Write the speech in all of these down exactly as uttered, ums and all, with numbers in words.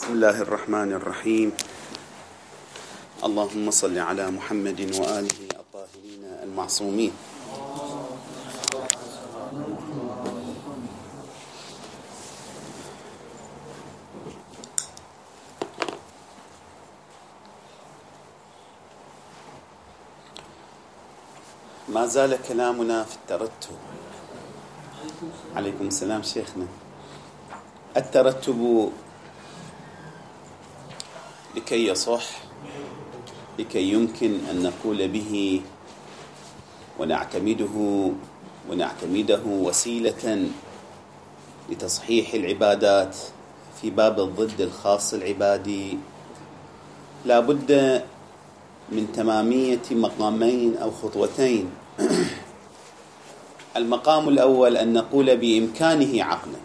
بسم الله الرحمن الرحيم. اللهم صل على محمد وآله الطاهرين المعصومين. ما زال كلامنا في الترتب. عليكم السلام شيخنا. الترتب لكي يصح، لكي يمكن أن نقول به ونعتمده ونعتمده وسيلة لتصحيح العبادات في باب الضد الخاص العبادي، لا بد من تمامية مقامين أو خطوتين. المقام الأول أن نقول بإمكانه عقلا،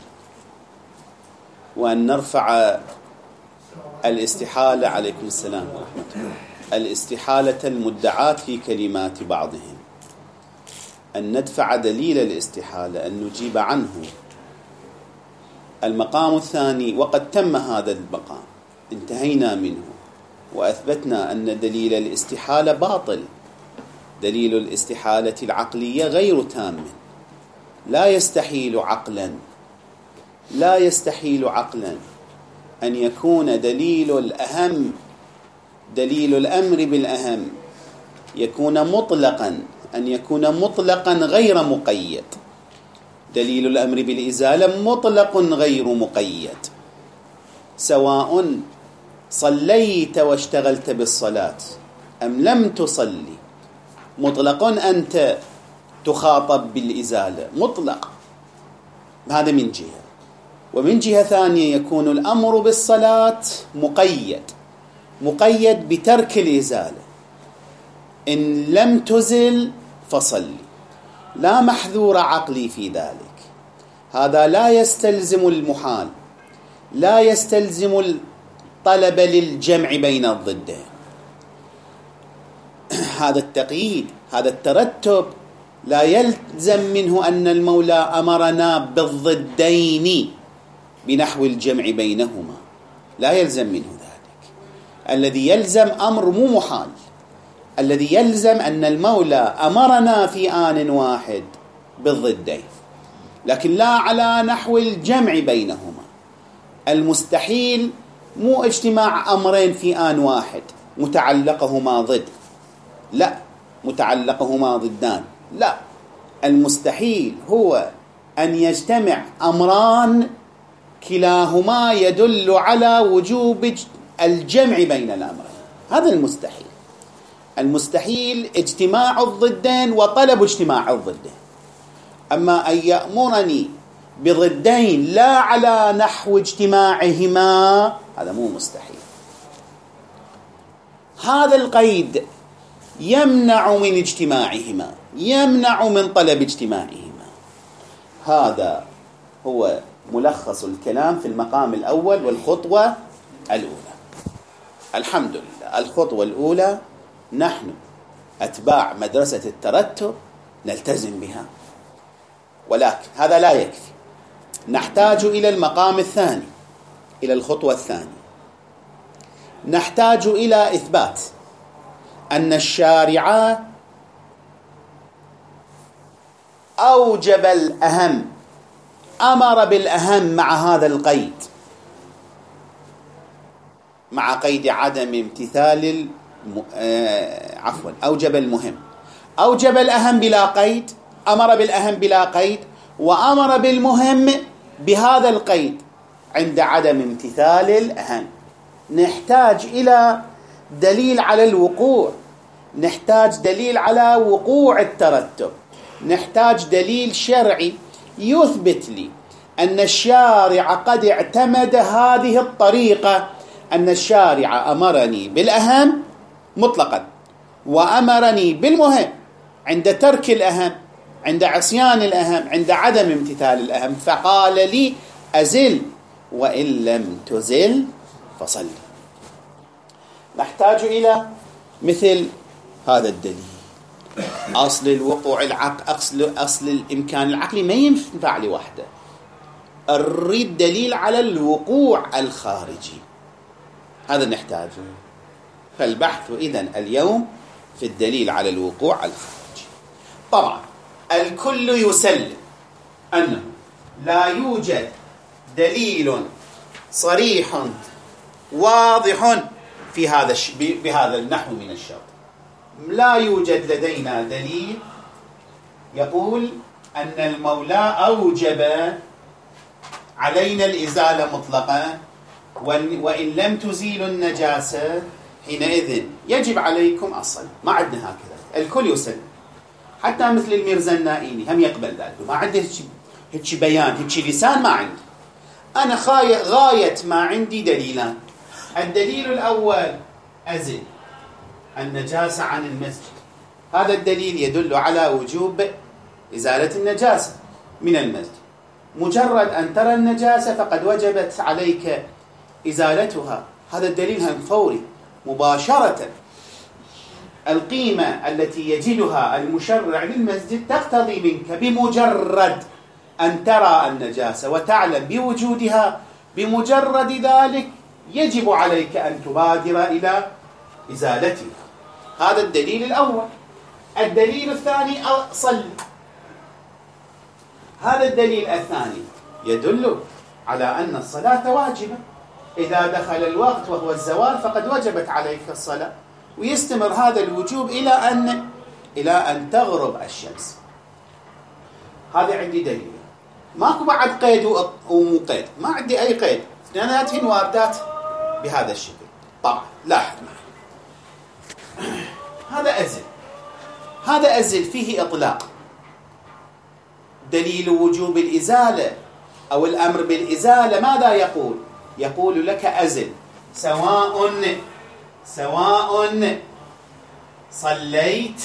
وأن نرفع الاستحالة عليكم السلام ورحمة الله الاستحالة المدعاة في كلمات بعضهم، أن ندفع دليل الاستحالة، أن نجيب عنه. المقام الثاني، وقد تم هذا المقام، انتهينا منه وأثبتنا أن دليل الاستحالة باطل. دليل الاستحالة العقلية غير تام، لا يستحيل عقلا لا يستحيل عقلا أن يكون دليل الأهم، دليل الأمر بالأهم، يكون مطلقا، أن يكون مطلقا غير مقيد. دليل الأمر بالإزالة مطلق غير مقيد، سواء صليت واشتغلت بالصلاة أم لم تصلي، مطلق أنت تخاطب بالإزالة، مطلق. هذا من جهة. ومن جهة ثانية يكون الأمر بالصلاة مقيد، مقيد بترك الإزالة، إن لم تزل فصلي، لا محذور عقلي في ذلك. هذا لا يستلزم المحال، لا يستلزم الطلب للجمع بين الضدين. هذا التقييد، هذا الترتب لا يلزم منه أن المولى أمرنا بالضدين بنحو الجمع بينهما، لا يلزم منه ذلك. الذي يلزم أمر مو محال، الذي يلزم أن المولى أمرنا في آن واحد بالضدين، لكن لا على نحو الجمع بينهما. المستحيل مو اجتماع أمرين في آن واحد متعلقهما ضد، لا، متعلقهما ضدان، لا. المستحيل هو أن يجتمع أمران كلاهما يدل على وجوب الجمع بين الأمرين، هذا المستحيل. المستحيل اجتماع الضدين وطلب اجتماع الضدين. أما أن يأمرني بضدين لا على نحو اجتماعهما، هذا مو مستحيل. هذا القيد يمنع من اجتماعهما، يمنع من طلب اجتماعهما. هذا هو ملخص الكلام في المقام الأول والخطوة الأولى. الحمد لله، الخطوة الأولى نحن أتباع مدرسة الترتب نلتزم بها، ولكن هذا لا يكفي. نحتاج إلى المقام الثاني، إلى الخطوة الثانية. نحتاج إلى إثبات أن الشارع أوجب الأهم، أمر بالأهم مع هذا القيد، مع قيد عدم امتثال الم... آه... عفوا أوجب المهم، أوجب الأهم بلا قيد، أمر بالأهم بلا قيد، وأمر بالمهم بهذا القيد عند عدم امتثال الأهم. نحتاج إلى دليل على الوقوع، نحتاج دليل على وقوع الترتب، نحتاج دليل شرعي يثبت لي أن الشارع قد اعتمد هذه الطريقة، أن الشارع أمرني بالأهم مطلقا، وأمرني بالمهم عند ترك الأهم، عند عصيان الأهم، عند عدم امتثال الأهم، فقال لي أزل وإن لم تزل فصل. نحتاج إلى مثل هذا الدليل. أصل الوقوع العقل، أصل, أصل الإمكان العقلي ما ينفع لوحده، الريد دليل على الوقوع الخارجي. هذا نحتاجه. فالبحث إذن اليوم في الدليل على الوقوع على الخارج. طبعا الكل يسلم أنه لا يوجد دليل صريح واضح في هذا الش... بهذا النحو من الشرط. لا يوجد لدينا دليل يقول أن المولى أوجب علينا الإزالة مطلقا، وإن لم تزيلوا النجاسة حينئذ يجب عليكم الصلاة. ما عندنا هكذا، الكل يسلم، حتى مثل الميرزا النائيني هم يقبل ذلك. ما عنده هيك بيان، هيك لسان ما عندي. أنا غاية ما عندي دليلان. الدليل الأول أزل النجاسة عن المسجد، هذا الدليل يدل على وجوب إزالة النجاسة من المسجد. مجرد أن ترى النجاسة فقد وجبت عليك إزالتها، هذا الدليل هم فوري مباشرة. القيمة التي يجدها المشرع للمسجد تقتضي منك بمجرد أن ترى النجاسة وتعلم بوجودها، بمجرد ذلك يجب عليك أن تبادر إلى إزالتها. هذا الدليل الأول. الدليل الثاني صل. هذا الدليل الثاني يدل على أن الصلاة واجبة. إذا دخل الوقت وهو الزوال فقد وجبت عليك الصلاة، ويستمر هذا الوجوب إلى أن إلى أن تغرب الشمس. هذا عندي دليل. ماكو بعد قيد ومو قيد، ما عندي أي قيد، اثنيناتهن واردات بهذا الشكل. طبعا لاحظ معي، هذا أزل، هذا أزل فيه إطلاق. دليل وجوب الإزالة أو الأمر بالإزالة ماذا يقول؟ يقول لك أزل سواء سواء صليت،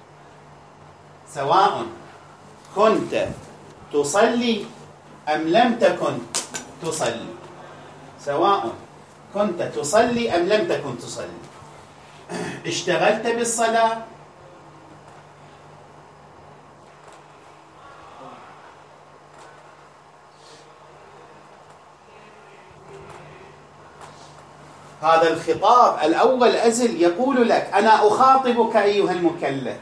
سواء كنت تصلي أم لم تكن تصلي، سواء كنت تصلي أم لم تكن تصلي، اشتغلت بالصلاة هذا الخطاب الأول أزل يقول لك أنا أخاطبك أيها المكلف،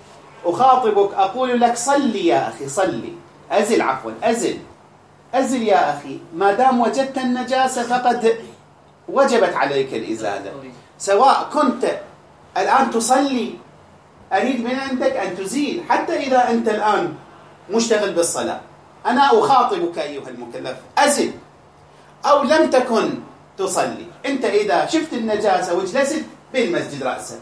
أخاطبك أقول لك صلي يا أخي صلي. أزل عفوا أزل أزل يا أخي، ما دام وجدت النجاسة فقد وجبت عليك الإزالة. سواء كنت الآن تصلي، أريد من عندك أن تزيل، حتى إذا أنت الآن مشتغل بالصلاة أنا أخاطبك أيها المكلف أزل. أو لم تكن تصلي، أنت إذا شفت النجاسة وجلست بالمسجد رأسا،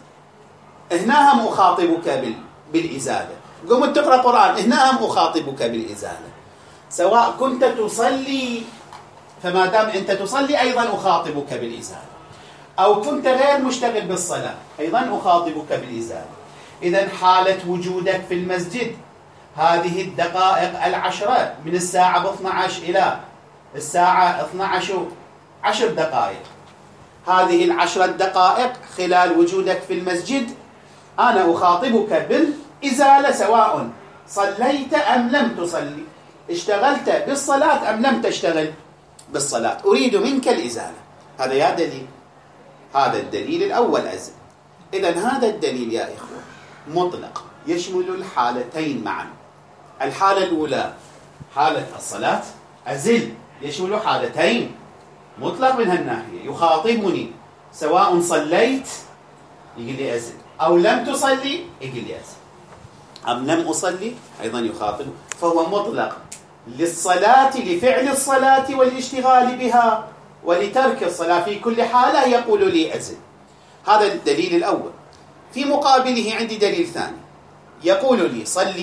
هنا هم أخاطبك بالإزالة. قمت تقرأ قرآن، هنا هم أخاطبك بالإزالة. سواء كنت تصلي، فما دام أنت تصلي أيضا أخاطبك بالإزالة. أو كنت غير مشتغل بالصلاة أيضا أخاطبك بالإزالة. إذن حالة وجودك في المسجد هذه الدقائق العشرة من الساعة اثنتي عشرة إلى الساعة اثنتي عشرة عشر دقائق، هذه العشرة دقائق خلال وجودك في المسجد أنا أخاطبك بالإزالة، سواء صليت أم لم تصلي، اشتغلت بالصلاة أم لم تشتغل بالصلاة، أريد منك الإزالة. هذا يا دليل، هذا الدليل الأول أزل. إذن هذا الدليل يا إخوة مطلق يشمل الحالتين معا. الحالة الأولى حالة الصلاة أزل يشمل حالتين، مطلق من هالناحية، يخاطبني سواء صليت يقول لي أزل، أو لم تصلي يقول لي أزل، أم لم أصلي أيضا يخاطب. فهو مطلق للصلاة، لفعل الصلاة والاشتغال بها، ولترك الصلاة في كل حالة يقول لي أزل. هذا الدليل الأول. في مقابله عندي دليل ثاني يقول لي صلي،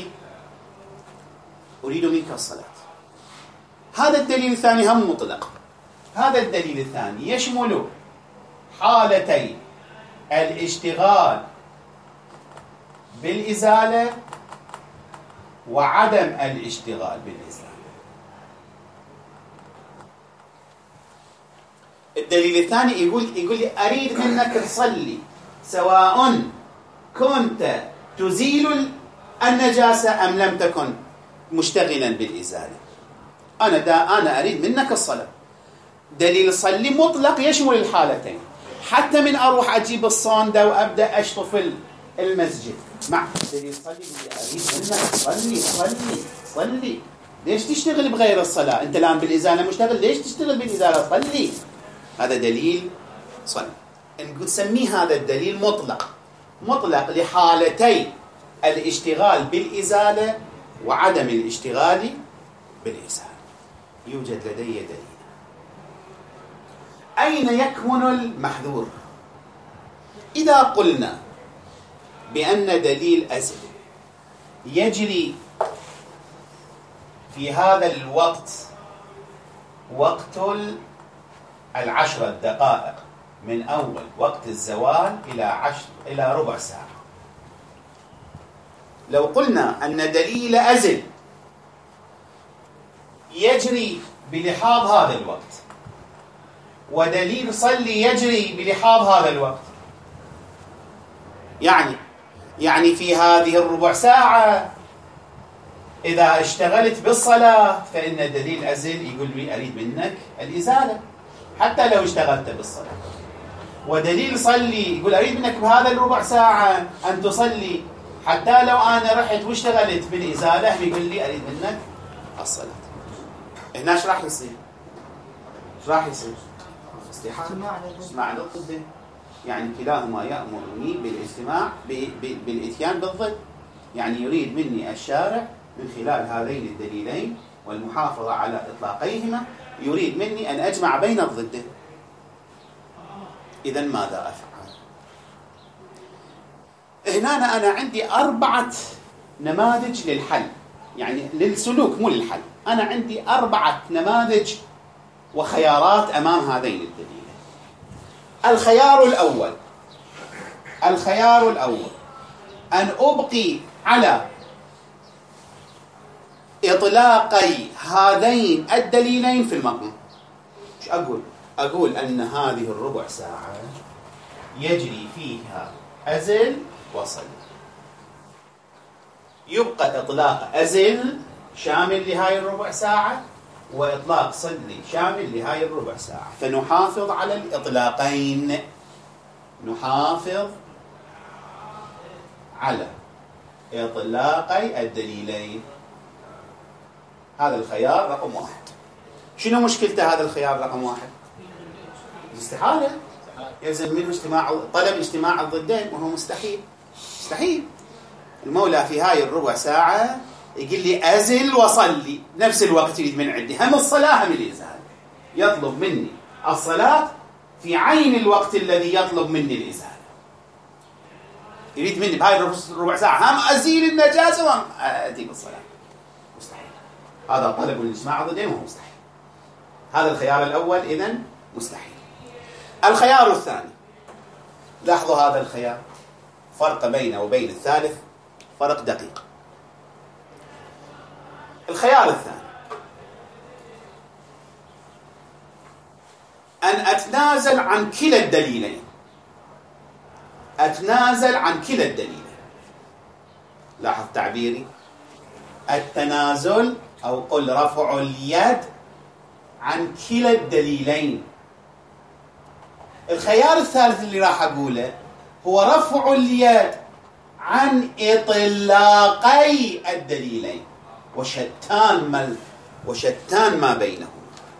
أريد منك الصلاة. هذا الدليل الثاني هم مطلق. هذا الدليل الثاني يشمل حالتي الاشتغال بالإزالة وعدم الاشتغال بالإزالة. الدليل الثاني يقول يقول لي أريد منك تصلي سواء كنت تزيل النجاسة أم لم تكن مشتغلا بالإزالة. أنا دا أنا أريد منك الصلاة. دليل صلي مطلق يشمل الحالتين. حتى من أروح أجيب الصاندة وأبدأ أشطف المسجد مع اللي يصلي اللي أريد منك صلي صلي صلي. ليش تشتغل بغير الصلاة؟ أنت الآن بالإزالة مشتغل، ليش تشتغل بالإزالة؟ صلي. هذا دليل صلي. نسميه هذا الدليل مطلق، مطلق لحالتي الاشتغال بالإزالة وعدم الاشتغال بالإزالة. يوجد لدي دليل. أين يكمن المحذور؟ إذا قلنا بأن دليل أزل يجري في هذا الوقت وقت العشرة دقائق من أول وقت الزوال إلى عشر إلى ربع ساعة. لو قلنا أن دليل أزل يجري بلحاظ هذا الوقت ودليل صلي يجري بلحاظ هذا الوقت، يعني يعني في هذه الربع ساعة إذا اشتغلت بالصلاة فإن دليل أزل يقول لي أريد منك الإزالة حتى لو اشتغلت بالصلاة، ودليل صلي يقول أريد منك بهذا الربع ساعة أن تصلي حتى لو أنا رحت واشتغلت بالإزالة يقول لي أريد منك الصلاة. هنا ايش راح يصير؟ ايش راح يصير؟ استحالة اسمع ضده، يعني كلاهما يأمرني بالاجتماع بالإتيان بالضد، يعني يريد مني الشارع من خلال هذين الدليلين والمحافظة على إطلاقيهما يريد مني أن أجمع بين الضدين. إذن ماذا أفعل؟ هنا أنا عندي أربعة نماذج للحل، يعني للسلوك مو للحل. أنا عندي أربعة نماذج وخيارات أمام هذين الدليلين. الخيار الأول الخيار الأول أن أبقي على إطلاقي هذين الدليلين في المقام. ايش أقول؟ أقول أن هذه الربع ساعة يجري فيها أزل وصل، يبقى إطلاق أزل شامل لهاي الربع ساعة وإطلاق صلي شامل لهاي الربع ساعة، فنحافظ على الإطلاقين، نحافظ على إطلاقي الدليلين. هذا الخيار رقم واحد. شنو مشكلته هذا الخيار رقم واحد؟ استحالة، يلزم منه اجتماع طلب اجتماع الضدين وهو مستحيل. مستحيل. المولى في هاي الربع ساعة يقول لي أزل وصلي نفس الوقت، يريد من عندي هم الصلاة هم الإزالة، يطلب مني الصلاة في عين الوقت الذي يطلب مني الإزالة، يريد مني بهاي الربع ساعة هم أزيل النجاسة وهم أديب الصلاة. مستحيل. هذا طلب الاجتماع الضدين وهو مستحيل. هذا الخيار الأول إذن مستحيل. الخيار الثاني، لاحظوا هذا الخيار فرق بينه وبين الثالث فرق دقيق. الخيار الثاني أن أتنازل عن كلا الدليلين، أتنازل عن كلا الدليلين. لاحظ تعبيري، التنازل أو قل رفع اليد عن كلا الدليلين. الخيار الثالث اللي راح أقوله هو رفع اليد عن إطلاقي الدليلين، وشتان ما وشتان ما بينهم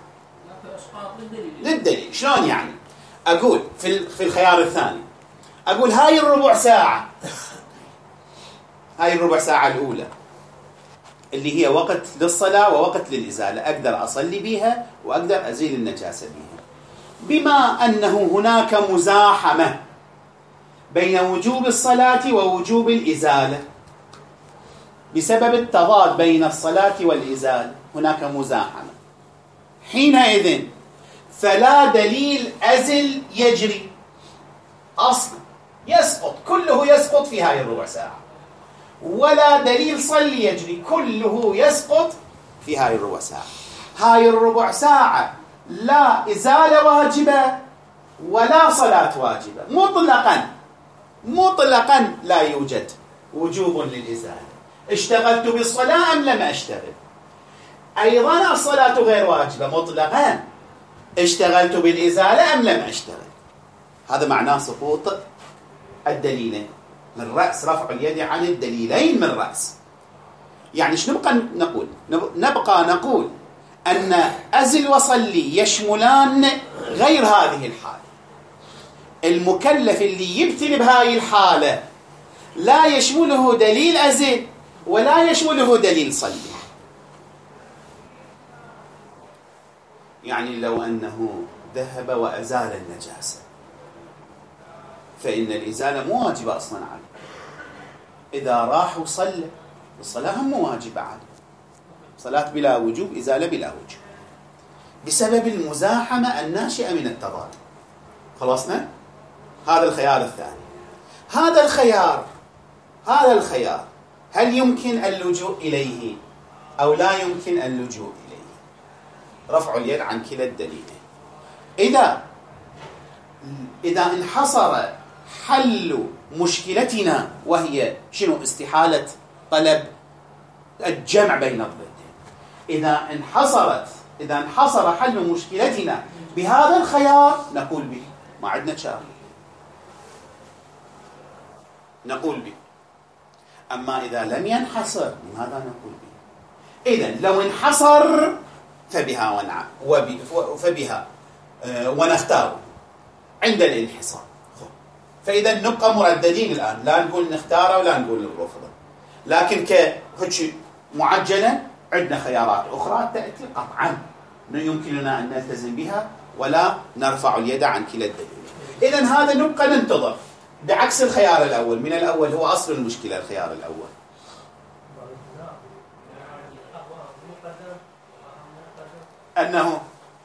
للدليل. شلون يعني؟ أقول في في الخيار الثاني أقول هاي الربع ساعة، هاي الربع ساعة الأولى اللي هي وقت للصلاة ووقت للإزالة، أقدر أصلي بيها وأقدر أزيل النجاسة بيها، بما أنه هناك مزاحمة بين وجوب الصلاة ووجوب الإزالة بسبب التضاد بين الصلاة والإزالة، هناك مزاحمة. حينئذ فلا دليل أزل يجري أصلا، يسقط كله، يسقط في هاي الربع ساعة، ولا دليل صلي يجري كله، يسقط في هاي الربع ساعة. هاي الربع ساعة لا إزالة واجبة ولا صلاة واجبة، مطلقا مطلقا لا يوجد وجوب للإزالة. اشتغلت بالصلاة أم لم أشتغل؟ أيضا الصلاة غير واجبة مطلقا. اشتغلت بالإزالة أم لم أشتغل؟ هذا معناه سقوط الدليلين من رأس، رفع اليد عن الدليلين من رأس. يعني شنو نبقى نقول؟ نبقى نقول أن أزل وصلي يشملان غير هذه الحالة. المكلف اللي يبتلي بهاي الحالة لا يشمله دليل أزل ولا يشمله دليل صلي. يعني لو أنه ذهب وأزال النجاسة فإن الإزالة مو واجبة أصلا عليه. إذا راح وصلى الصلاة هم واجبة عليه، صلاة بلا وجوب، إزالة بلا وجوب، بسبب المزاحمة الناشئة من التضاد. خلصنا؟ هذا الخيار الثاني. هذا الخيار هذا الخيار هل يمكن اللجوء إليه أو لا يمكن اللجوء إليه؟ رفع اليد عن كلا الدليلين. إذا إذا انحصر حل مشكلتنا وهي شنو؟ استحالة طلب الجمع بين الضدين. إذا انحصرت إذا انحصر حل مشكلتنا بهذا الخيار نقول به، ما عندنا شارع، نقول به. أما إذا لم ينحصر ماذا نقول به؟ إذن لو انحصر فبها ونعم فبها ونختار عند الانحصار. فإذا نبقى مرددين الآن، لا نقول نختاره ولا نقول نرفضه، لكن كهيك معجلة عندنا خيارات أخرى تأتي قطعا يمكننا أن نلتزم بها ولا نرفع اليد عن كلا الدليل. إذن هذا نبقى ننتظر، بعكس الخيار الأول. من الأول هو أصل المشكلة الخيار الأول. أنه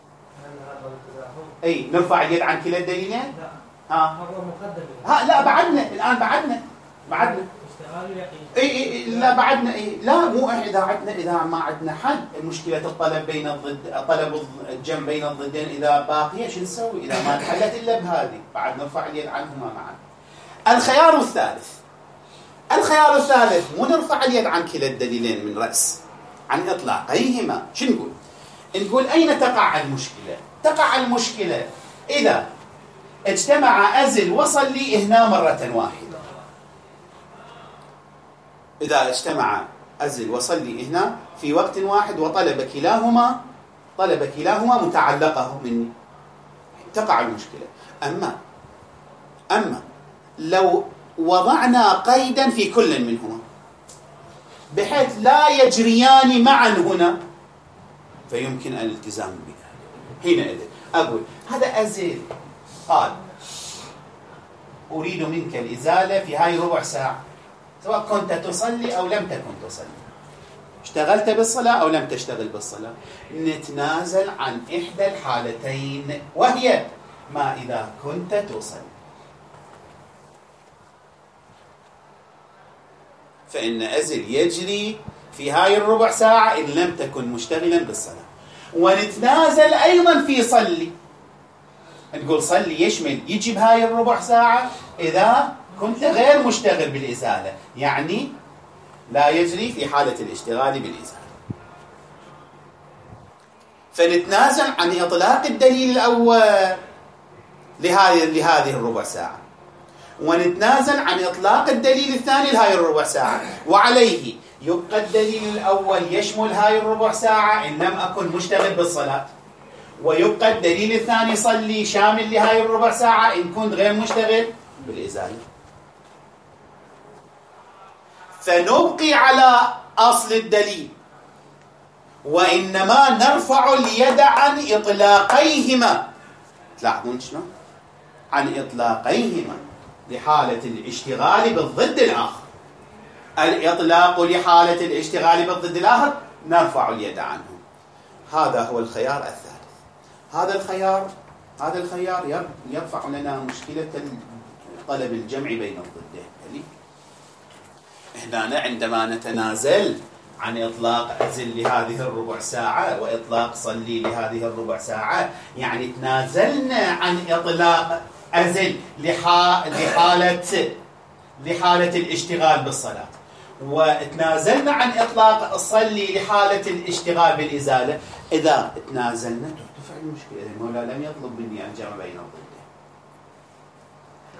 أي نرفع اليد عن كلا الدليلين. ها ها لا بعدنا الآن بعدنا بعدنا اي اي لا بعدنا اي لا مو اذا عندنا اذا ما عندنا حل مشكله الطلب بين الضد طلب الجمع بين الضدين اذا باقيه شو نسوي؟ اذا ما انحلت الا بهذه بعد نرفع اليد عنهما معا. الخيار الثالث الخيار الثالث مو نرفع اليد عن كلا الدليلين من راس، عن اطلاقيهما. شو نقول؟ نقول اين تقع المشكله؟ تقع المشكله اذا اجتمع أزل وصلي هنا مرة واحدة. إذا اجتمع أزل وصلي هنا في وقت واحد وطلب كلاهما طلب كلاهما متعلقه مني، تقع المشكلة. أما أما لو وضعنا قيدا في كل منهما بحيث لا يجريان معا هنا فيمكن الالتزام بها. حينئذ أقول هذا أزل قال أريد منك الإزالة في هاي ربع ساعة، سواء كنت تصلي أو لم تكن تصلي، اشتغلت بالصلاة أو لم تشتغل بالصلاة، نتنازل عن إحدى الحالتين وهي ما إذا كنت تصلي، فإن أزل يجري في هاي الربع ساعة إن لم تكن مشتغلا بالصلاة. ونتنازل أيضا في صلي، نقول صلي يشمل يجي بهاي الربع ساعة إذا كنت غير مشتغل بالإزالة، يعني لا يجري في حالة الاشتغال بالإزالة. فنتنازل عن إطلاق الدليل الأول لهذه لهذه الربع ساعة، ونتنازل عن إطلاق الدليل الثاني لهذه الربع ساعة، وعليه يبقى الدليل الأول يشمل هاي الربع ساعة إن لم أكن مشتغل بالصلاة، ويبقى الدليل الثاني صلي شامل لهاي الربع ساعة إن كنت غير مشتغل بالإزالة. فنبقي على أصل الدليل، وإنما نرفع اليد عن إطلاقيهما. تلاحظون شنو؟ عن إطلاقيهما لحالة الاشتغال بالضد الآخر. الإطلاق لحالة الاشتغال بالضد الآخر نرفع اليد عنه. هذا هو الخيار الثالث. هذا الخيار هذا الخيار يرفع لنا مشكلة طلب الجمع بين الضدين. هنا عندما نتنازل عن إطلاق أزل لهذه الربع ساعة وإطلاق صلي لهذه الربع ساعة، يعني تنازلنا عن إطلاق أزل لحالة لحالة الاشتغال بالصلاة، وتنازلنا عن إطلاق صلي لحالة الاشتغال بالإزالة. إذا تنازلنا ترتفع المشكلة. المولى لم يطلب مني الجمع بين الضدين،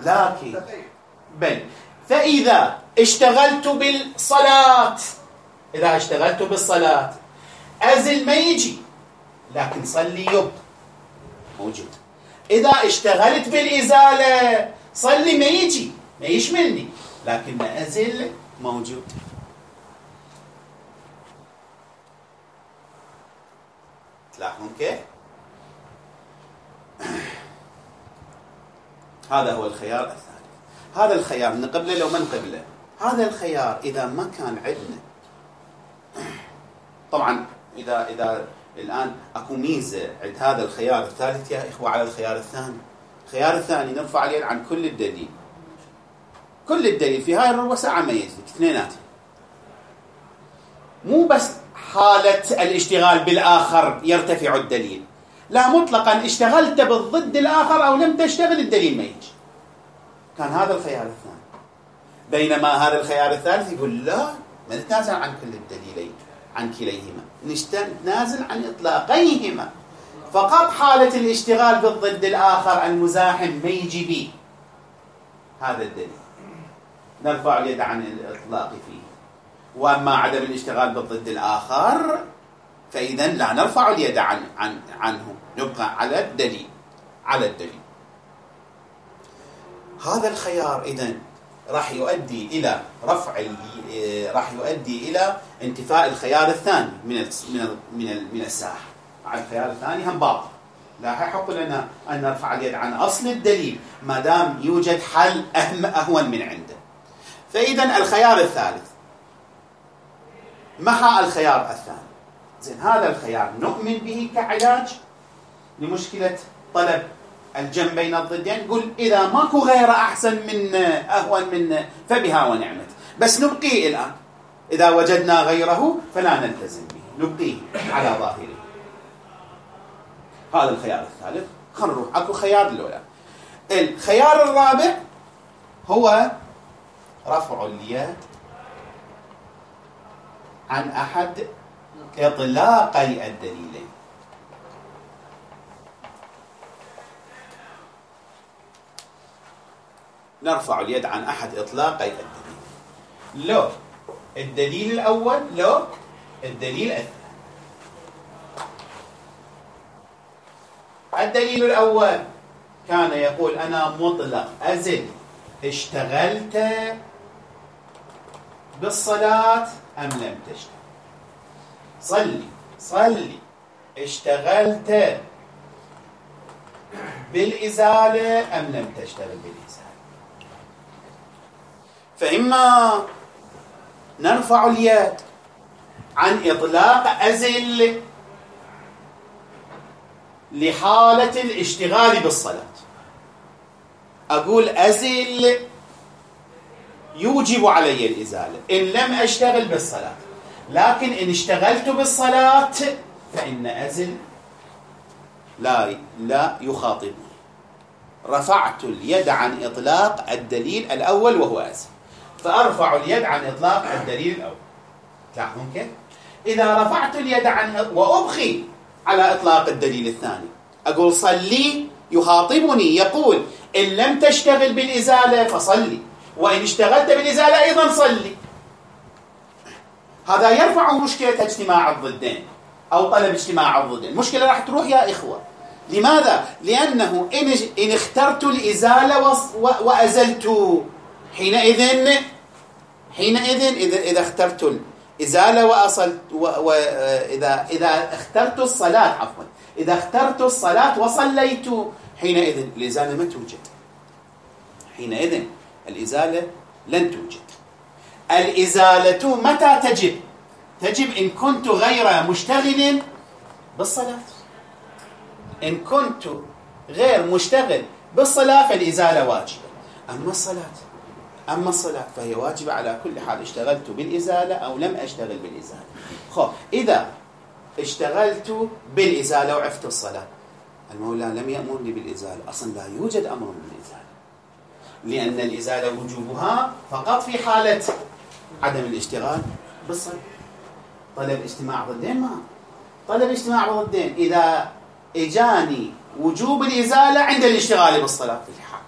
لكن بل فإذا اشتغلت بالصلاة، إذا اشتغلت بالصلاة أزل ما يجي، لكن صلي يب موجود. إذا اشتغلت بالإزالة صلي ما يجي، ما يشملني، لكن أزل موجود. تلاحظون كيف؟ هذا هو الخيار الثالث. هذا الخيار نقبله لو ما نقبله. هذا الخيار إذا ما كان عندنا، طبعا إذا إذا الآن أكو ميزة عند هذا الخيار الثالث يا إخوة على الخيار الثاني. الخيار الثاني نرفع اليد عن كل الدليل، كل الدليل في هاي الربع ساعة ما يزيد اثنيناتهم، مو بس حالة الاشتغال بالآخر يرتفع الدليل، لا مطلقا اشتغلت بالضد الآخر أو لم تشتغل الدليل ما يجي. كان هذا الخيار الثاني. بينما هذا الخيار الثالث يقول لا، ما نتنازل عن كل الدليلين، عن كليهما، نتنازل عن إطلاقيهما، فقط حالة الاشتغال بالضد الآخر المزاحم ما يجي به هذا الدليل، نرفع اليد عن الإطلاق فيه. وأما عدم الاشتغال بالضد الآخر فإذا لا نرفع اليد عن عن عنه، نبقى على الدليل، على الدليل. هذا الخيار إذن راح يؤدي إلى رفع، راح يؤدي إلى انتفاء الخيار الثاني من من من من الساحة. على الخيار الثاني هم باطل، لا يحق لنا أن نرفع اليد عن أصل الدليل ما دام يوجد حل أهم أهون من عنده. فإذا الخيار الثالث محى الخيار الثاني. زين، هذا الخيار نؤمن به كعلاج لمشكلة طلب الجمع بين الضدين. نقول إذا ماكو غيره أحسن من أهون من فبها ونعمت، بس نبقيه الآن. إذا وجدنا غيره فلا نلتزم به، نبقيه على ظاهره. هذا الخيار الثالث. خلينا نروح أكو خيار الأولى. الخيار الرابع هو رفع اليد عن أحد إطلاقي الدليلين. نرفع اليد عن أحد إطلاقي الدليل، لو الدليل الأول لو الدليل الثاني. الدليل الأول كان يقول أنا مطلق أزل اشتغلت بالصلاة أم لم تشتغل، صلي صلي اشتغلت بالإزالة أم لم تشتغل بالإزالة. فإما نرفع اليد عن إطلاق أزل لحالة الاشتغال بالصلاة، أقول أزل يوجب علي الإزالة إن لم أشتغل بالصلاة، لكن إن اشتغلت بالصلاة فإن أزل لا لا يخاطبني. رفعت اليد عن إطلاق الدليل الأول وهو أزل، فأرفع اليد عن إطلاق الدليل الأول. تلاحظون كيف؟ إذا رفعت اليد عن وأبخي على إطلاق الدليل الثاني، أقول صلي يخاطبني يقول إن لم تشتغل بالإزالة فصلي، وإن اشتغلت بالإزالة أيضا صلي. هذا يرفع مشكلة اجتماع الضدين أو طلب اجتماع الضدين. المشكلة راح تروح يا إخوة. لماذا؟ لأنه إن, إن اخترت الإزالة وأزلت حينئذ حينئذ إذا إذا اخترت الإزالة وأصلت وإذا إذا اخترت الصلاة عفوا إذا اخترت الصلاة وصليت حينئذ الإزالة ما توجد، حينئذ الإزالة لن توجد. الإزالة متى تجب؟ تجب إن كنت غير مشتغل بالصلاة. إن كنت غير مشتغل بالصلاة فالإزالة واجبة. أما الصلاة أما الصلاة فهي واجبة على كل حال، اشتغلت بالإزالة أو لم أشتغل بالإزالة. خب إذا اشتغلت بالإزالة وعفت الصلاة، المولى لم يأمرني بالإزالة، أصلا لا يوجد أمر بالإزالة، لأن الإزالة وجوبها فقط في حالة عدم الاشتغال بالصلاة. طلب اجتماع ضدين ما طلب اجتماع ضدين إذا إجاني وجوب الإزالة عند الاشتغال بالصلاة، في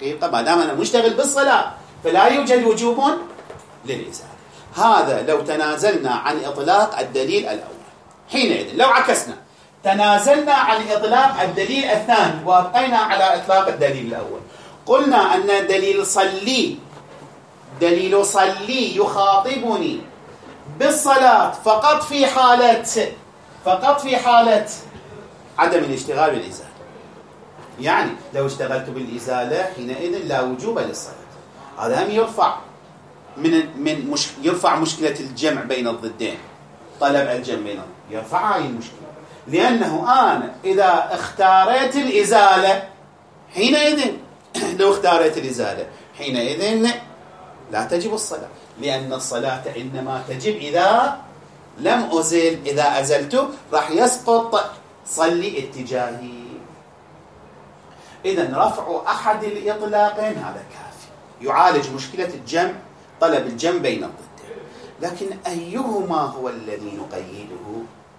الحقيقة ما دام أنا مشتغل بالصلاة فلا يوجد وجوب للإزالة. هذا لو تنازلنا عن إطلاق الدليل الأول. حينئذ لو عكسنا تنازلنا عن إطلاق الدليل الثاني وأبقينا على إطلاق الدليل الأول، قلنا أن دليل صلي دليل صلي يخاطبني بالصلاة فقط في حالة فقط في حالة عدم الاشتغال بالإزالة. يعني لو اشتغلت بالإزالة حينئذ لا وجوب للصلاة. هذا هم يرفع من من مش يرفع مشكلة الجمع بين الضدين، طلب الجمع بين الضدين يرفع هاي المشكلة، لأنه أنا إذا اختاريت الإزالة حينئذ لو اختاريت الإزالة حينئذ لا تجب الصلاة، لأن الصلاة إنما تجب إذا لم أزل. إذا أزلته راح يسقط صلي اتجاهي. إذن رفع أحد الإطلاقين هذا كافي يعالج مشكلة الجمع، طلب الجمع بين الضدين. لكن أيهما هو الذي نقيده؟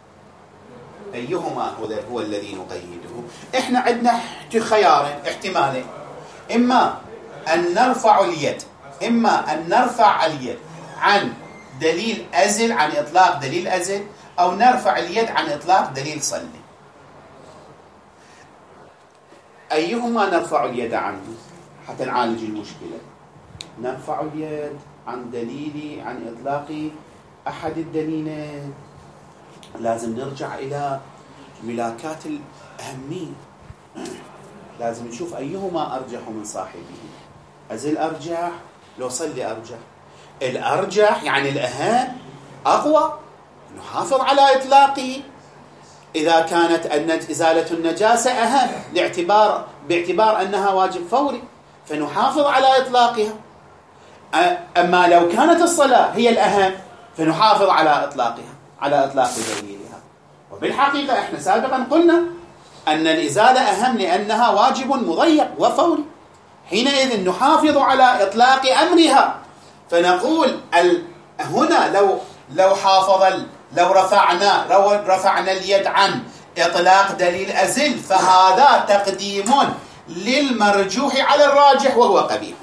أيهما هو الذي نقيده؟ إحنا عندنا خيارين احتمالين، إما أن نرفع اليد إما أن نرفع اليد عن دليل أزل، عن إطلاق دليل أزل، أو نرفع اليد عن إطلاق دليل صلي. أيهما نرفع اليد عنه حتى نعالج المشكلة؟ نرفع اليد عن دليلي عن إطلاق أحد الدليلين. لازم نرجع إلى ملاكات الأهمية، لازم نشوف أيهما أرجح من صاحبه. أزل أرجح لو صلي أرجح؟ الأرجح يعني الأهم أقوى، نحافظ على إطلاقه. إذا كانت إزالة النجاسة أهم لاعتبار باعتبار أنها واجب فوري فنحافظ على إطلاقها. أما لو كانت الصلاة هي الأهم فنحافظ على إطلاقها على إطلاق دليلها. وبالحقيقة إحنا سابقا قلنا أن الإزالة أهم لأنها واجب مضيق وفوري، حينئذ نحافظ على إطلاق أمرها. فنقول هنا لو لو حافظ لو رفعنا لو رفعنا اليد عن إطلاق دليل أزل فهذا تقديم للمرجوح على الراجح وهو قبيح.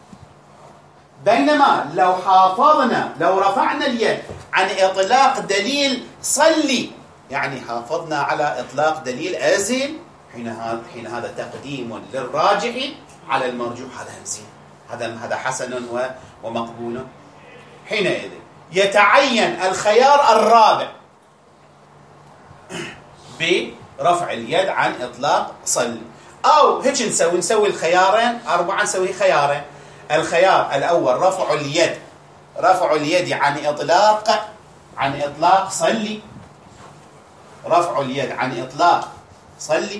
بينما لو حافظنا لو رفعنا اليد عن إطلاق دليل صلي يعني حافظنا على إطلاق دليل أزل، حين هذا حين هذا تقديم للراجح على المرجوح. هذا زين، هذا هذا حسن ومقبول. حينئذ يتعين الخيار الرابع برفع اليد عن إطلاق صلي، أو هيك نسوي نسوي الخيارين أربعة نسوي خيارين. الخيار الأول رفع اليد رفع اليد عن إطلاق عن إطلاق صلي، رفع اليد عن إطلاق صلي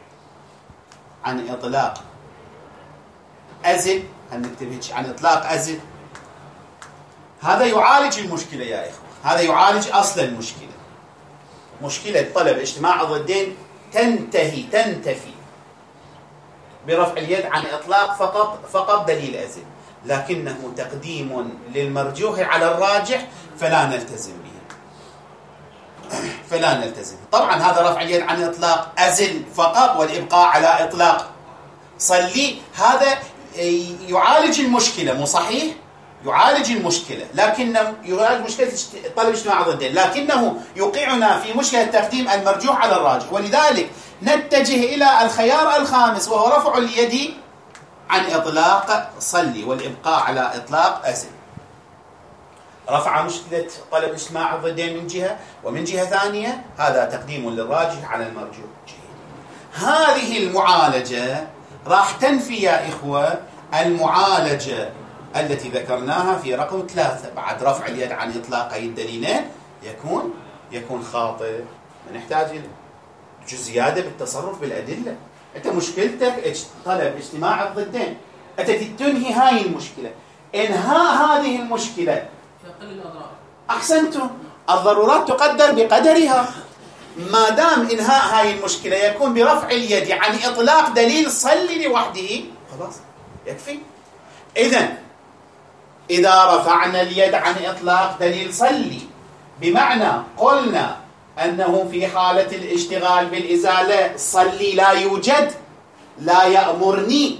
عن إطلاق أزل، هنكتب هيك عن إطلاق أزل. هذا يعالج المشكلة يا إخوة، هذا يعالج أصل المشكلة. مشكلة طلب اجتماع الضدين تنتهي تنتفي برفع اليد عن إطلاق فقط فقط دليل أزل، لكنه تقديم للمرجوح على الراجح فلا نلتزم به فلا نلتزم. طبعا هذا رفع اليد عن إطلاق أزل فقط والإبقاء على إطلاق صلي، هذا يعالج المشكلة، مو صحيح؟ يعالج المشكلة، لكنه يعالج مشكلة طلب اجتماع ضدين، لكنه يوقعنا في مشكلة تقديم المرجوح على الراجح. ولذلك نتجه إلى الخيار الخامس وهو رفع اليد عن إطلاق صلي والإبقاء على إطلاق أزل. رفع مشكلة طلب اجتماع الضدين من جهة، ومن جهة ثانية هذا تقديم للراجح على المرجوح. هذه المعالجة راح تنفي يا إخوة المعالجة التي ذكرناها في رقم ثلاثة. بعد رفع اليد عن إطلاق أي الدليلين يكون يكون خاطئ، نحتاج إلى زيادة بالتصرف بالأدلة. أنت مشكلتك طلب اجتماع الضدين، أنت تنهي هاي المشكلة. إنهاء هذه المشكلة يقل الأضرار. أحسنتم، الضرورات تقدر بقدرها. ما دام إنهاء هاي المشكلة يكون برفع اليد عن إطلاق دليل صلي لوحده خلاص يكفي. إذن إذا رفعنا اليد عن إطلاق دليل صلي بمعنى قلنا أنه في حالة الاشتغال بالإزالة صلي لا يوجد، لا يأمرني،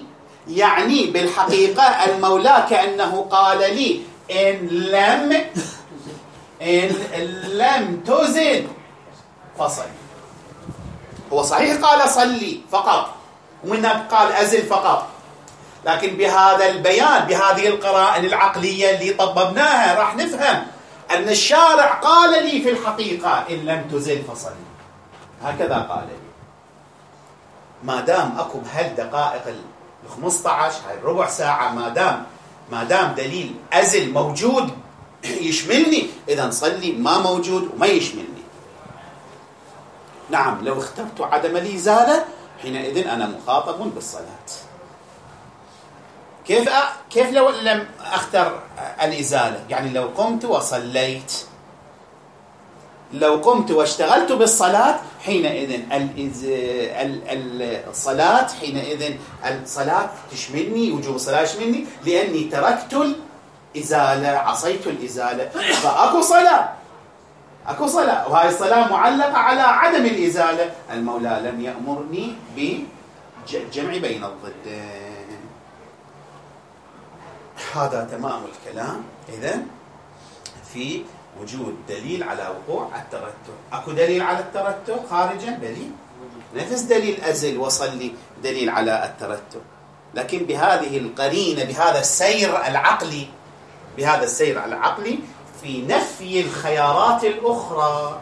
يعني بالحقيقة المولى كأنه قال لي إن لم إن لم تزل فصل. هو صحيح قال صلي فقط، ومنها قال أزل فقط، لكن بهذا البيان بهذه القرائن العقلية اللي طببناها راح نفهم أن الشارع قال لي في الحقيقة إن لم تزل فصلي، هكذا قال لي. ما دام أكو بهالدقائق الخمسة عشر هاي الربع ساعة، ما دام ما دام دليل أزل موجود يشملني، إذا صلي ما موجود وما يشملني. نعم، لو اخترت عدم الإزالة حينئذ أنا مخاطب بالصلاة. كيف أ... كيف لو لم أختر الإزالة؟ يعني لو قمت وصليت، لو قمت واشتغلت بالصلاة حينئذ الإز... ال... الصلاة حينئذ الصلاة تشملني، وجوب الصلاة يشملني، لأني تركت الإزالة، عصيت الإزالة، فأكو صلاة، أكو صلاة، وهذه الصلاة معلقة على عدم الإزالة. المولى لم يأمرني بالجمع بين الضدين. هذا تمام الكلام. إذن في وجود دليل على وقوع الترتب. أكو دليل على الترتب خارجا؟ بلي، نفس دليل أزل وصلي دليل على الترتب، لكن بهذه القرينة، بهذا السير العقلي، بهذا السير العقلي في نفي الخيارات الأخرى.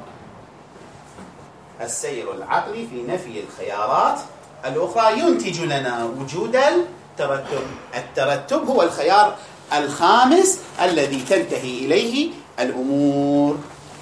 السير العقلي في نفي الخيارات الأخرى ينتج لنا وجود الترتب. الترتب هو الخيار الخامس الذي تنتهي إليه الأمور.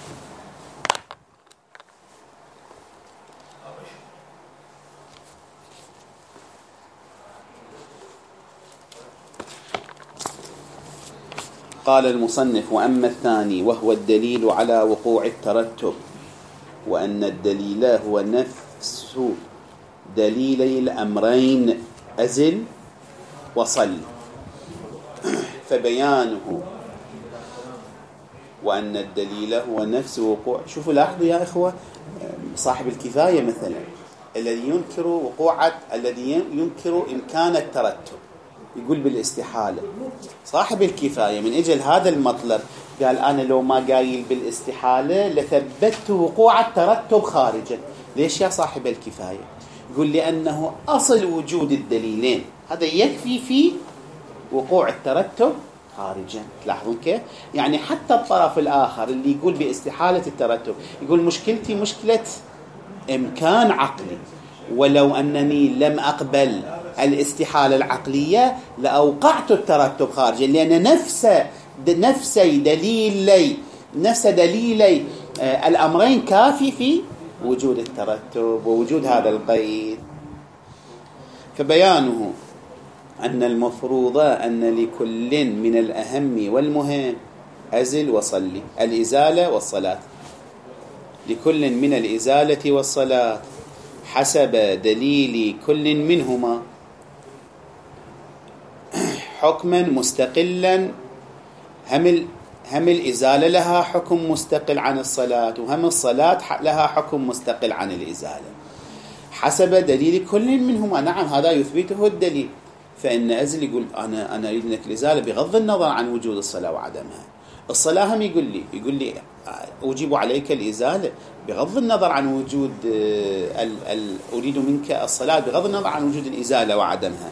قال المصنف: وأما الثاني وهو الدليل على وقوع الترتب، وأن الدليل هو نفس دليلي الأمرين أزل وصل، فبيانه وأن الدليل هو نفس وقوع. شوفوا لاحظوا يا إخوة، صاحب الكفاية مثلا الذي ينكر وقوع الذي ينكر إمكان الترتب يقول بالاستحالة. صاحب الكفاية من أجل هذا المطلب قال أنا لو ما قايل بالاستحالة لثبت وقوع الترتب خارجا. ليش يا صاحب الكفاية؟ يقول لأنه أصل وجود الدليلين هذا يكفي في وقوع الترتب خارجا. تلاحظون كيف؟ يعني حتى الطرف الآخر اللي يقول باستحالة الترتب يقول مشكلتي مشكلة إمكان عقلي، ولو أنني لم أقبل الاستحالة العقلية لأوقعت الترتب خارجا، لأن نفس نفس دليلي نفس دليلي الأمرين كافي في وجود الترتب ووجود هذا القيد. فبيانه أن المفروض أن لكل من الأهم والمهم أزل وصلي، الإزالة والصلاة، لكل من الإزالة والصلاة حسب دليل كل منهما حكما مستقلا. هم هم الإزالة لها حكم مستقل عن الصلاة، وهم الصلاة لها حكم مستقل عن الإزالة حسب دليل كل منهما. نعم، هذا يثبته الدليل. فإن أزل يقول أنا أنا أريد منك الإزالة بغض النظر عن وجود الصلاة وعدمها. الصلاة هم يقول لي يقول لي أوجب عليك الإزالة بغض النظر عن وجود ال ال أريد منك الصلاة بغض النظر عن وجود الإزالة وعدمها،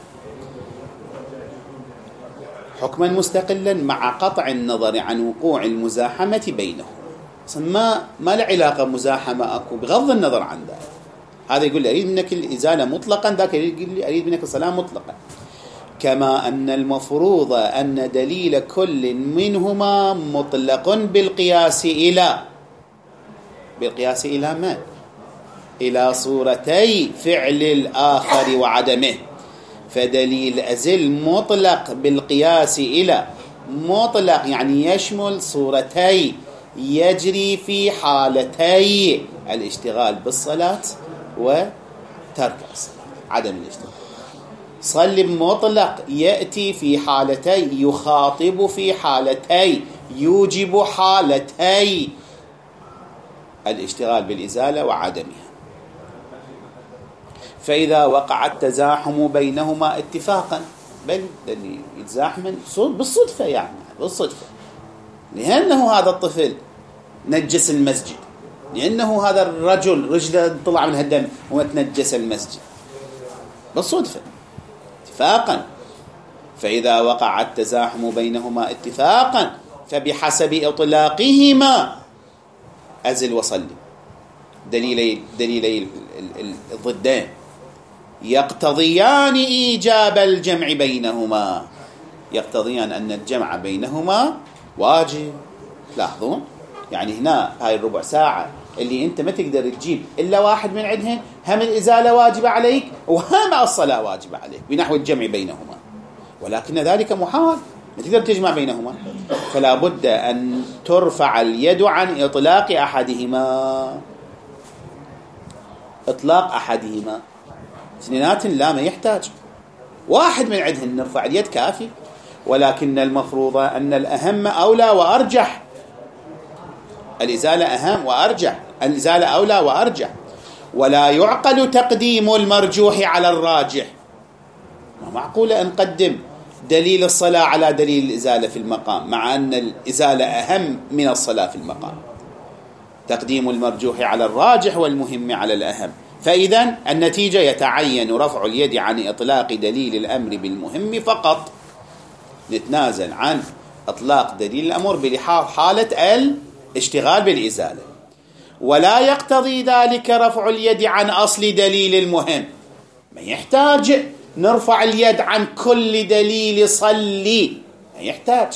حكما مستقلا مع قطع النظر عن وقوع المزاحمة بينهم. ما ما له علاقة مزاحمة أكو بغض النظر عن ذلك. هذا يقول لي أريد منك الإزالة مطلقا، ذاك يقول لي أريد منك الصلاة مطلقا. كما أن المفروض أن دليل كل منهما مطلق بالقياس إلى بالقياس إلى من؟ إلى صورتي فعل الآخر وعدمه. فدليل أزل مطلق بالقياس إلى مطلق، يعني يشمل صورتي يجري في حالتي الاشتغال بالصلاة وترك الصلاة، عدم الاشتغال. صل مطلق يأتي في حالتي، يخاطب في حالتي، يوجب حالتي الاشتغال بالإزالة وعدمها. فإذا وقع التزاحم بينهما اتفاقا، بل اللي يتزاحمن بالصدفة، يعني بالصدفة، لأنه هذا الطفل نجس المسجد، لأنه هذا الرجل رجله طلع من الدم وتنجس المسجد بالصدفة اتفاقا. فإذا وقع التزاحم بينهما اتفاقا فبحسب إطلاقهما أزل وصلي. دليلي دليلي الضدين يقتضيان إيجاب الجمع بينهما، يقتضيان أن الجمع بينهما واجب. لاحظون يعني هنا هاي الربع ساعة اللي أنت ما تقدر تجيب إلا واحد من عندهن، هم الإزالة واجبة عليك وهم الصلاة واجبة عليك بنحو الجمع بينهما، ولكن ذلك محال، ما تقدر تجمع بينهما. فلا بد أن ترفع اليد عن إطلاق أحدهما، إطلاق أحدهما. اثنينات لا ما يحتاج، واحد من عندهن نرفع اليد كافي، ولكن المفروض أن الأهم أولى وأرجح، الإزالة أهم وأرجح، الإزالة أولى وأرجح. ولا يعقل تقديم المرجوح على الراجح، ما معقول أن نقدم دليل الصلاة على دليل الإزالة في المقام، مع أن الإزالة أهم من الصلاة في المقام. تقديم المرجوح على الراجح والمهم على الأهم. فإذا النتيجة يتعين رفع اليد عن إطلاق دليل الأمر بالمهم فقط، نتنازل عن إطلاق دليل الأمر بلحاظ حالة الاشتغال بالإزالة. ولا يقتضي ذلك رفع اليد عن أصل دليل المهم، ما يحتاج نرفع اليد عن كل دليل صلي، ما يحتاج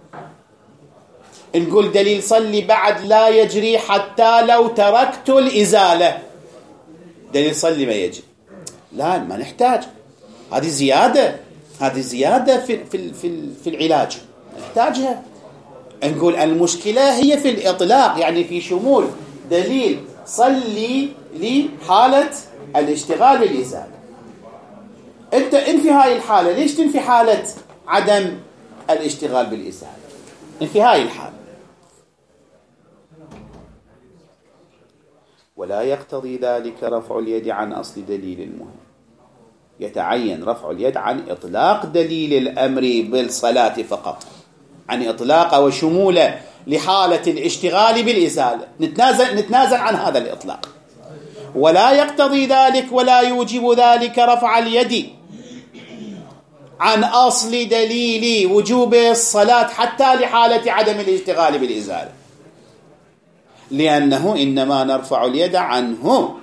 نقول دليل صلي بعد لا يجري حتى لو تركت الإزالة، دليل صلي ما يجري، لا ما نحتاج، هذه زيادة، هذه زيادة في في في في العلاج نحتاجها. نقول المشكلة هي في الإطلاق، يعني في شمول دليل صلي لحالة الاشتغال بالإزالة. أنت انفي هاي الحالة، ليش تنفي حالة عدم الاشتغال بالإزالة؟ انفي هاي الحالة. ولا يقتضي ذلك رفع اليد عن أصل دليل المهم، يتعين رفع اليد عن إطلاق دليل الأمر بالصلاة فقط، عن إطلاق وشموله لحالة الاشتغال بالإزالة، نتنازل, نتنازل عن هذا الإطلاق. ولا يقتضي ذلك ولا يوجب ذلك رفع اليد عن أصل دليل وجوب الصلاة حتى لحالة عدم الاشتغال بالإزالة، لأنه إنما نرفع اليد عنه،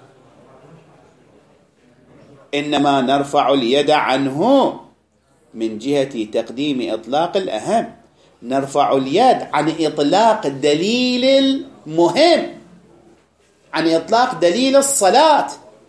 إنما نرفع اليد عنه من جهة تقديم إطلاق الأهم، نرفع اليد عن إطلاق دليل المهم، عن إطلاق دليل الصلاة،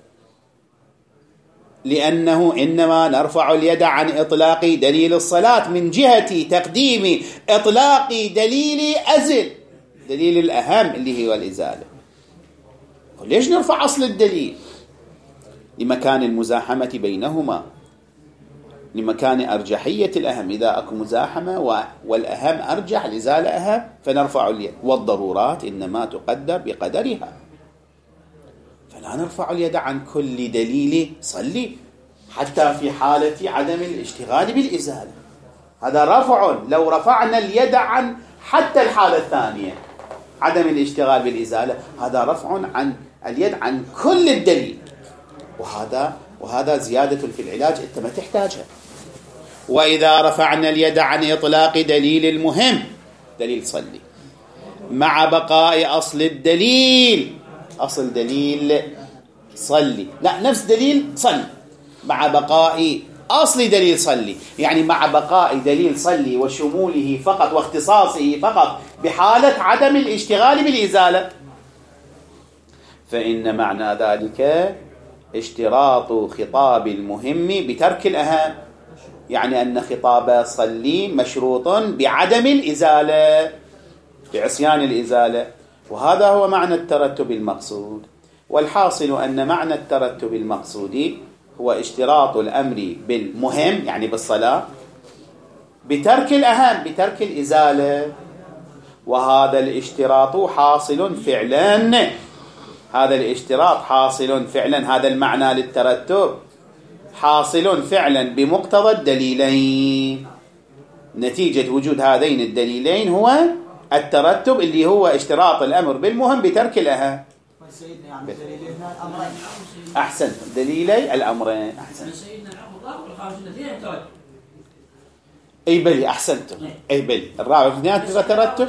لأنه إنما نرفع اليد عن إطلاق دليل الصلاة من جهة تقديم إطلاق دليل أزل، دليل الأهم اللي هو الإزالة. ليش نرفع أصل الدليل؟ لمكان المزاحمة بينهما، لمكان أرجحية الأهم، إذا أكو مزاحمة والأهم أرجح الإزالة أهم فنرفع اليد، والضرورات إنما تقدر بقدرها، فلا نرفع اليد عن كل دليل صلي حتى في حالة عدم الاشتغال بالإزالة. هذا رفع، لو رفعنا اليد عن حتى الحالة الثانية عدم الاشتغال بالإزالة، هذا رفع عن اليد عن كل الدليل، وهذا وهذا زيادة في العلاج أنت ما تحتاجها. وإذا رفعنا اليد عن إطلاق دليل المهم، دليل صلي، مع بقاء أصل الدليل، أصل دليل صلي، لا نفس دليل صلي، مع بقاء أصل دليل صلي، يعني مع بقاء دليل صلي وشموله فقط واختصاصه فقط بحالة عدم الاشتغال بالإزالة، فإن معنى ذلك اشتراط خطاب المهم بترك الأهم، يعني أن خطاب صلي مشروط بعدم الإزالة، بعصيان الإزالة، وهذا هو معنى الترتب المقصود. والحاصل أن معنى الترتب المقصود هو اشتراط الأمر بالمهم يعني بالصلاة بترك الأهم، بترك الإزالة، وهذا الاشتراط حاصل فعلا، هذا الاشتراط حاصل فعلا، هذا المعنى للترتب حاصل فعلا بمقتضى الدليلين. نتيجة وجود هذين الدليلين هو الترتب اللي هو اشتراط الأمر بالمهم بترك الأهم. أحسن دليلي الأمرين. أحسن أي بلي أحسنتم. أي بلي الرابع في اثنين ترتب.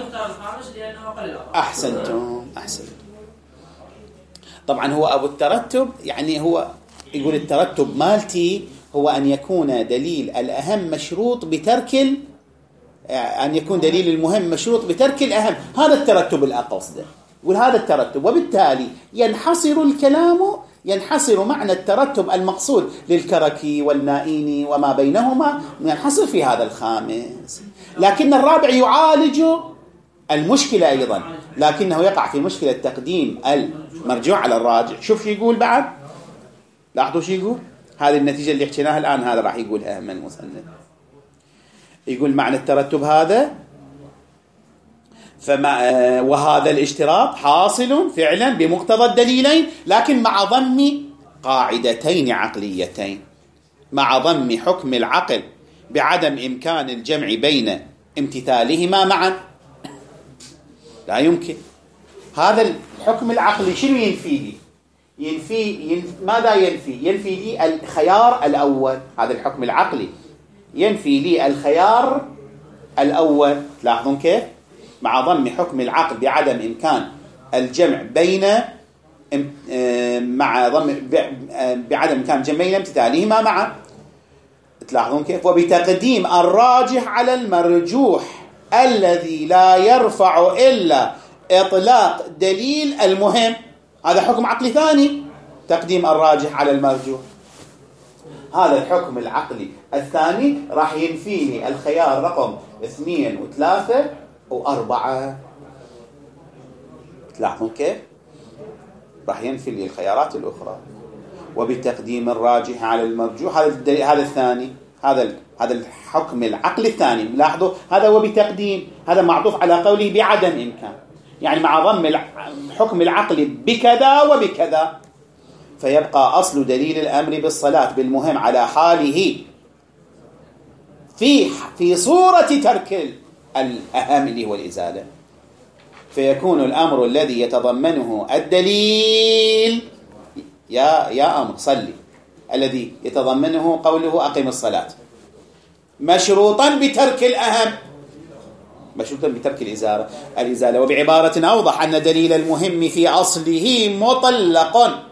أحسنتم أحسنتم. طبعا هو أبو الترتب يعني هو يقول الترتب مالتي هو أن يكون دليل الأهم مشروط بترك ال... أن يكون دليل المهم مشروط بترك الأهم. هذا الترتب الأقصد. يقول هذا الترتب، وبالتالي ينحصر الكلام ينحصر معنى الترتب المقصود للكركي والنائيني وما بينهما ينحصر في هذا الخامس. لكن الرابع يعالج المشكلة أيضا، لكنه يقع في مشكلة تقديم المرجوع على الراجع. شوف شو يقول بعد، لاحظوا شو يقول. هذه النتيجة اللي حكيناها الآن هذا راح يقولها من المصنف. يقول معنى الترتب هذا فما وهذا الاشتراط حاصل فعلا بمقتضى الدليلين، لكن مع ضم قاعدتين عقليتين، مع ضم حكم العقل بعدم إمكان الجمع بين امتثالهما معا. لا يمكن. هذا الحكم العقلي شنو ينفي لي؟ ينفي ينف... ماذا ينفي؟ ينفي لي الخيار الأول. هذا الحكم العقلي ينفي لي الخيار الأول. لاحظون كيف؟ مع ضم حكم العقل بعدم إمكان الجمع بين مع ضم بعدم إمكان الجمع بين امتثالهما معا. تلاحظون كيف؟ وبتقديم الراجح على المرجوح الذي لا يرفع إلا إطلاق دليل المهم. هذا حكم عقلي ثاني، تقديم الراجح على المرجوح. هذا الحكم العقلي الثاني راح ينفي لي الخيار رقم اثنين وثلاثة وأربعة. تلاحظون كيف؟ راح ينفي لي الخيارات الأخرى. وبتقديم الراجح على المرجوح، هذا هذا الثاني، هذا هذا الحكم العقلي الثاني. لاحظوا هذا وبتقديم، هذا معطوف على قوله بعدم إمكان، يعني مع ضم الحكم العقلي بكذا وبكذا. فيبقى أصل دليل الأمر بالصلاة بالمهم على حاله في في صورة ترك الأهم اللي هو الإزالة. فيكون الأمر الذي يتضمنه الدليل يا يا أمر صلي، الذي يتضمنه قوله أقم الصلاة، مشروطا بترك الأهم، مشروطا بترك الإزالة الإزالة وبعبارة أوضح أن دليل المهم في أصله مطلق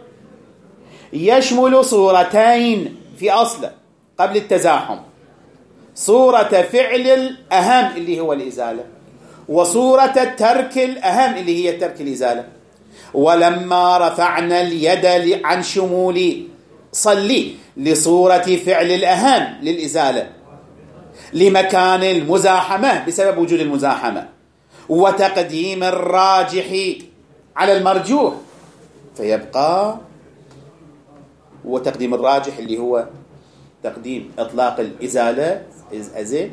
يشمل صورتين في أصله قبل التزاحم: صورة فعل الأهم اللي هو الإزالة، وصورة ترك الأهم اللي هي ترك الإزالة. ولما رفعنا اليد عن شمول صلي لصورة فعل الأهم للإزالة لمكان المزاحمة بسبب وجود المزاحمة وتقديم الراجح على المرجوح، فيبقى وتقديم الراجح اللي هو تقديم إطلاق الإزالة أزين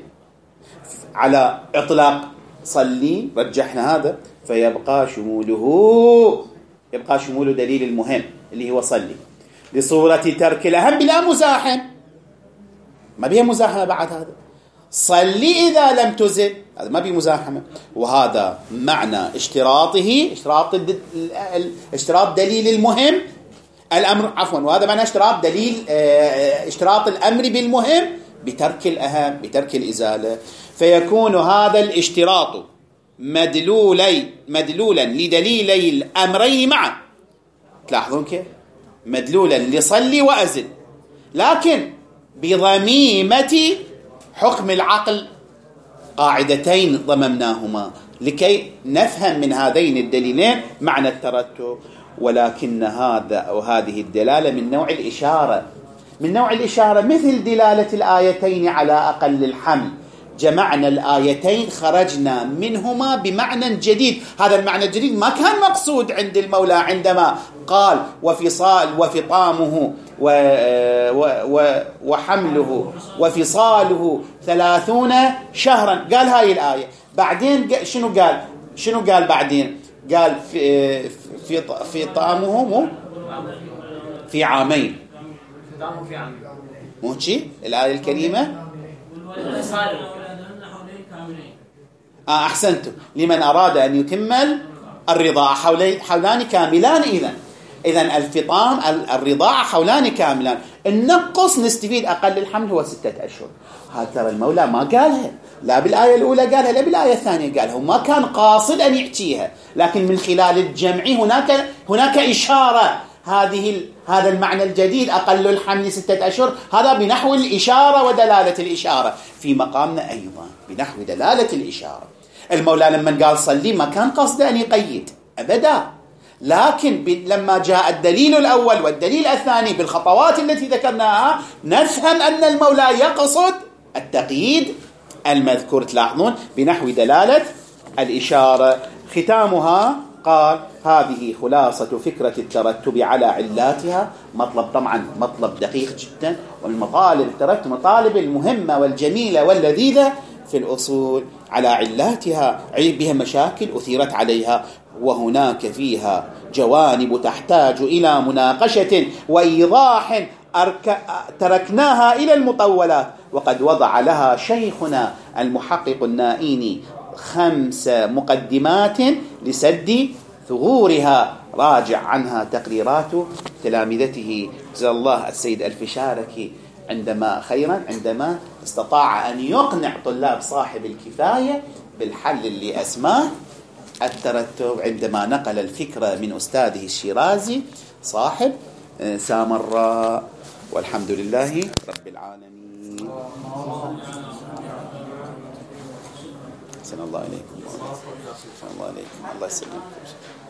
على إطلاق صلي، رجحنا هذا، فيبقى شموله يبقى شمول دليل المهم اللي هو صلي لصورة ترك الأهم بلا مزاحم. ما بيه مزاحمة بعد هذا، صلي إذا لم تزل، هذا ما بيه مزاحمة. وهذا معنى اشتراطه، اشتراط اشتراط دليل المهم الأمر عفوا وهذا معنى اشتراط دليل اه اشتراط الأمر بالمهم بترك الأهم بترك الإزالة. فيكون هذا الاشتراط مدلولي مدلولا لدليلي الأمرين معا. تلاحظون كيف؟ مدلولا لصلي وأزل، لكن بضميمة حكم العقل قاعدتين ضممناهما لكي نفهم من هذين الدليلين معنى الترتب. ولكن هذا أو هذه الدلالة من نوع الإشارة من نوع الإشارة مثل دلالة الآيتين على أقل الحمل. جمعنا الآيتين خرجنا منهما بمعنى جديد. هذا المعنى الجديد ما كان مقصود عند المولى عندما قال وفصال وفطامه و و وحمله وفصاله ثلاثون شهرا، قال هاي الآية. بعدين شنو قال شنو قال بعدين؟ قال في في في طعامه مو في عامين مو شيء الآية الكريمة؟ آه أحسنتم. لمن أراد أن يتم الرضاعة حولي حولان كاملان. إذن إذن الفطام الرضاعة حولان كاملان. النقص نستفيد أقل الحمل هو ستة أشهر. هذا ترى المولى ما قالها، لا بالآية الأولى قالها لا بالآية الثانية قالها، وما كان قاصد أن يحكيها، لكن من خلال الجمع هناك هناك إشارة. هذه هذا المعنى الجديد أقل الحمل ستة أشهر، هذا بنحو الإشارة ودلالة الإشارة في مقامنا أيضا بنحو دلالة الإشارة. المولى لما قال صلي ما كان قصد أن يقيد أبدا، لكن لما جاء الدليل الأول والدليل الثاني بالخطوات التي ذكرناها نفهم أن المولى يقصد التقييد المذكور. تلاحظون بنحو دلالة الإشارة. ختامها قال هذه خلاصة فكرة الترتب على علاتها. مطلب طبعا مطلب دقيق جدا، والمطالب الترتب مطالب المهمة والجميلة واللذيذة في الأصول على علاتها، عيب بها مشاكل أثيرت عليها، وهناك فيها جوانب تحتاج إلى مناقشة وإيضاح أرك... تركناها إلى المطولات، وقد وضع لها شيخنا المحقق النائيني خمس مقدمات لسد ثغورها. راجع عنها تقريرات تلامذته جزا الله السيد الفشاركي عندما خيرا عندما استطاع أن يقنع طلاب صاحب الكفاية بالحل اللي أسماه الترتب، عندما نقل الفكرة من أستاذه الشيرازي صاحب سامراء. والحمد لله رب العالمين. أحسن الله إليكم. أحسن الله إليكم. الله يسلمكم.